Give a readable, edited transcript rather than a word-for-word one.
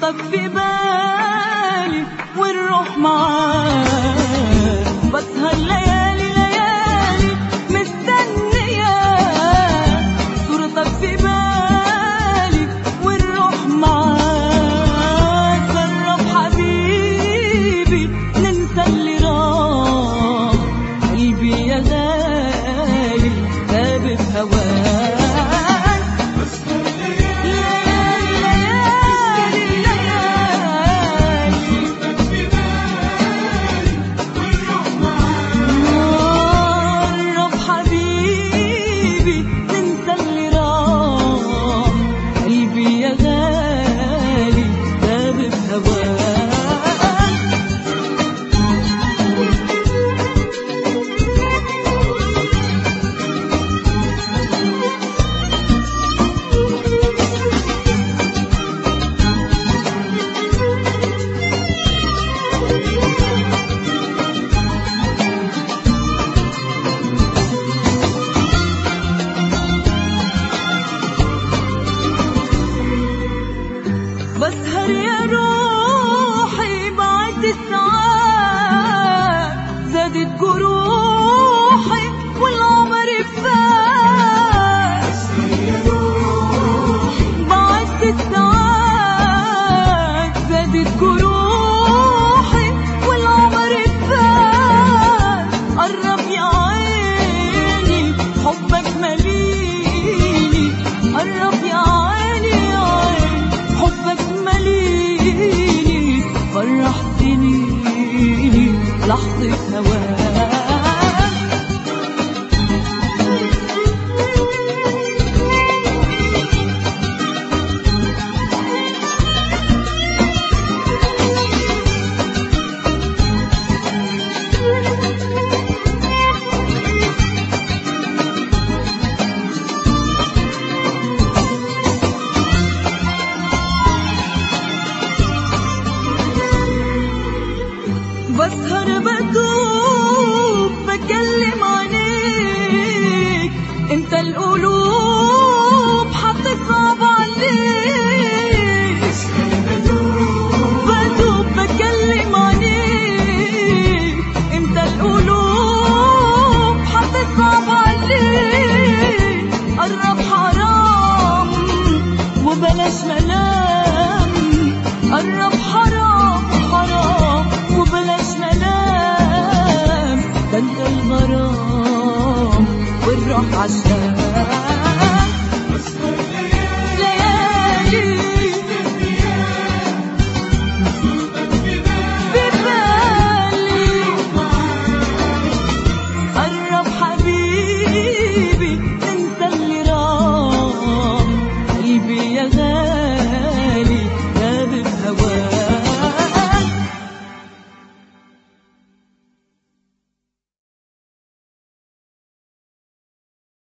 صورتك في بالي والروح معاك، بسهر ليالي ليالي مستنية صورتك في بالي والروح معاك. جرب حبيبي ننسى اللي راح، قلبي يا غالي داب بهواك. بسهر يا روحي بعد الساعات، زادت جروحي والعمر فات. بعد الساعات زادت جروحي والعمر فات. قرب يا عيني حبك مليني، قرب يا عيني يا عيني حبك مليني، فرحتني لحظة هواك. بسهر بدوب بكلم عينيك، انت القلوب حتصعب عليك. بدوب بكلم عينيك، انت القلوب حتصعب عليك. قرب حرام وبلاش ملام، قرب حرام حرام وبلاش ملام، ده انت الغرام والروح عشان